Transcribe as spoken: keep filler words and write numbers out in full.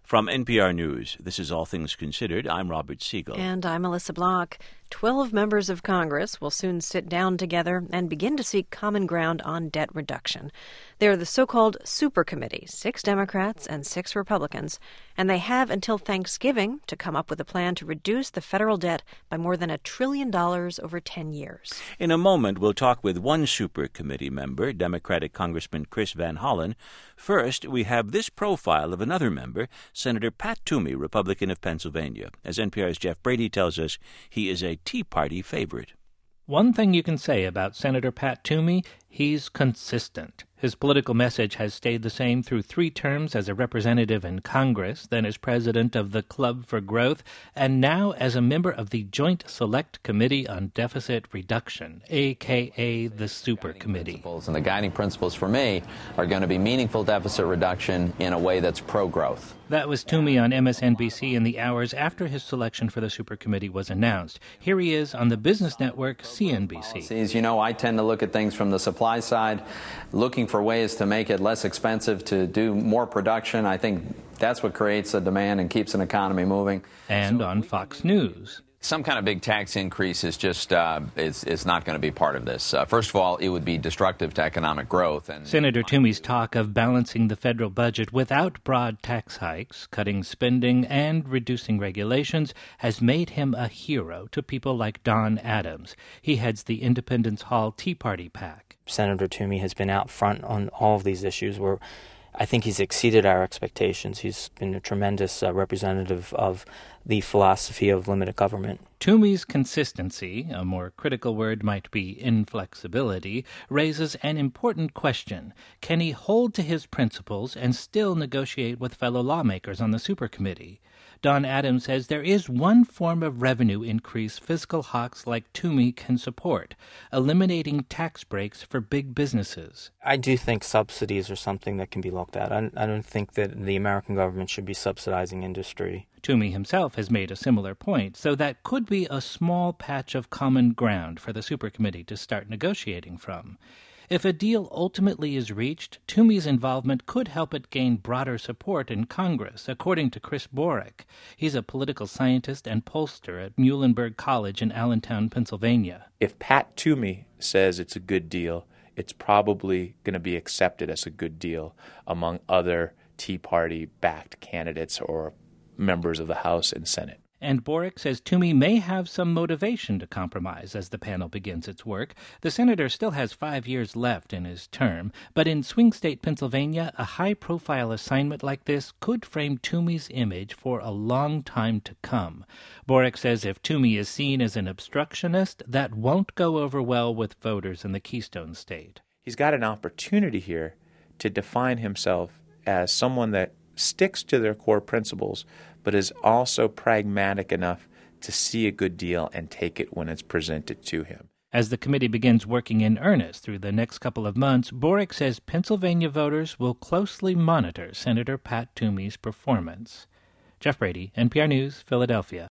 From N P R News, this is All Things Considered. I'm Robert Siegel. And I'm Melissa Block. Twelve members of Congress will soon sit down together and begin to seek common ground on debt reduction. They're the so-called Super Committee, six Democrats and six Republicans, and they have until Thanksgiving to come up with a plan to reduce the federal debt by more than a trillion dollars over ten years. In a moment, we'll talk with one Super Committee member, Democratic Congressman Chris Van Hollen. First, we have this profile of another member, Senator Pat Toomey, Republican of Pennsylvania. As N P R's Jeff Brady tells us, he is a Tea Party favorite. One thing you can say about Senator Pat Toomey, he's consistent. His political message has stayed the same through three terms as a representative in Congress, then as president of the Club for Growth, and now as a member of the Joint Select Committee on Deficit Reduction, a k a the Super Committee. And the guiding principles for me are going to be meaningful deficit reduction in a way that's pro-growth. That was Toomey on M S N B C in the hours after his selection for the Super Committee was announced. Here he is on the business network C N B C. You know, I tend to look at things from the supply side, looking for ways to make it less expensive to do more production. I think that's what creates a demand and keeps an economy moving. And on Fox News. Some kind of big tax increase is just uh, is, is not going to be part of this. Uh, first of all, it would be destructive to economic growth. And Senator Toomey's talk of balancing the federal budget without broad tax hikes, cutting spending, and reducing regulations has made him a hero to people like Don Adams. He heads the Independence Hall Tea Party PAC. Senator Toomey has been out front on all of these issues where I think he's exceeded our expectations. He's been a tremendous uh, representative of the philosophy of limited government. Toomey's consistency, a more critical word might be inflexibility, raises an important question. Can he hold to his principles and still negotiate with fellow lawmakers on the Super Committee? Don Adams says there is one form of revenue increase fiscal hawks like Toomey can support, eliminating tax breaks for big businesses. I do think subsidies are something that can be looked at. I, I don't think that the American government should be subsidizing industry. Toomey himself has made a similar point, so that could be a small patch of common ground for the Super Committee to start negotiating from. If a deal ultimately is reached, Toomey's involvement could help it gain broader support in Congress, according to Chris Borick. He's a political scientist and pollster at Muhlenberg College in Allentown, Pennsylvania. If Pat Toomey says it's a good deal, it's probably going to be accepted as a good deal among other Tea Party-backed candidates or members of the House and Senate. And Borick says Toomey may have some motivation to compromise as the panel begins its work. The senator still has five years left in his term, but in swing state Pennsylvania, a high-profile assignment like this could frame Toomey's image for a long time to come. Borick says if Toomey is seen as an obstructionist, that won't go over well with voters in the Keystone State. He's got an opportunity here to define himself as someone that sticks to their core principles, but is also pragmatic enough to see a good deal and take it when it's presented to him. As the committee begins working in earnest through the next couple of months, Borick says Pennsylvania voters will closely monitor Senator Pat Toomey's performance. Jeff Brady, N P R News, Philadelphia.